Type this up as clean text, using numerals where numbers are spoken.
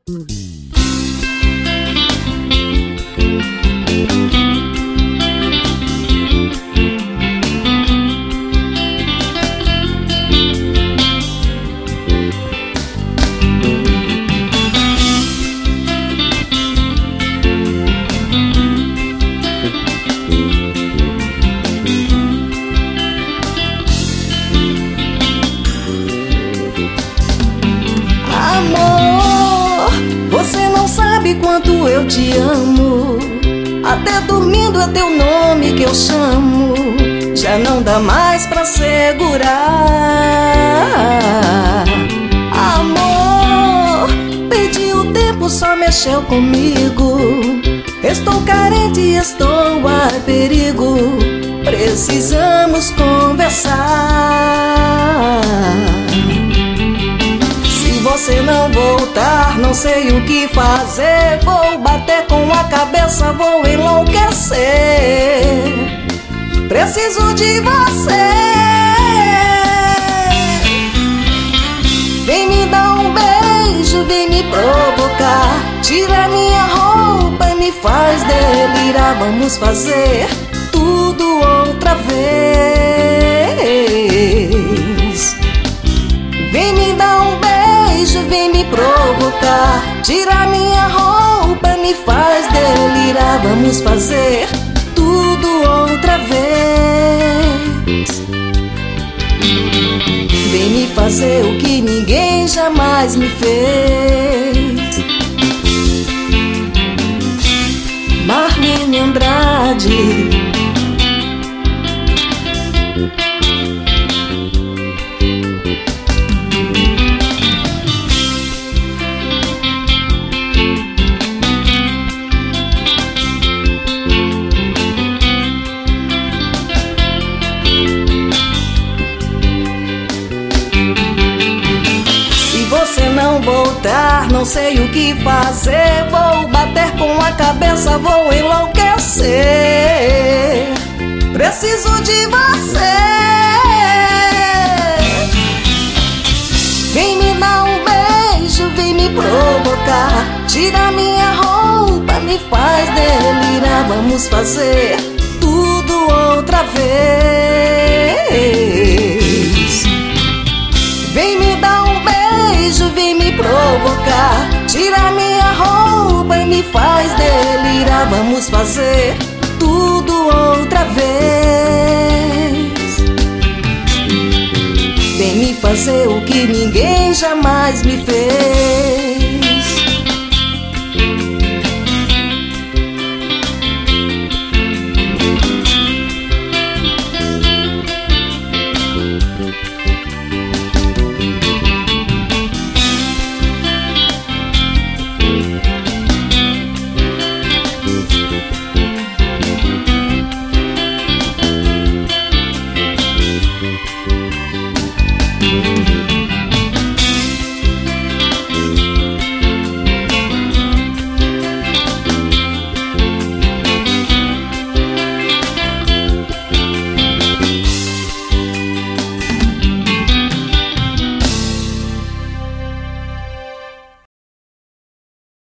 Quanto eu te amo, até dormindo é teu nome que eu chamo. Já não dá mais pra segurar. Amor, perdi o tempo, só mexeu comigo. Estou carente, estou a perigo. Precisamos conversar. Se você não voltar, não sei o que fazer. Vou bater com a cabeça, vou enlouquecer. Preciso de você. Vem me dar um beijo, vem me provocar. Tira minha roupa, me faz delirar. Vamos fazer tudo outra vez. Vem me dar um beijo, vem me provocar. Tira minha roupa, me faz delirar. Vamos fazer tudo outra vez. Vem me fazer o que ninguém jamais me fez. Marlene Andrade. Não voltar, não sei o que fazer. Vou bater com a cabeça, vou enlouquecer. Preciso de você. Vem me dar um beijo, vem me provocar. Tira minha roupa, me faz delirar. Vamos fazer tudo outra vez. Vem me dar um beijo, vem me provocar. Tira minha roupa e me faz delirar. Vamos fazer tudo outra vez. Vem me fazer o que ninguém jamais me fez.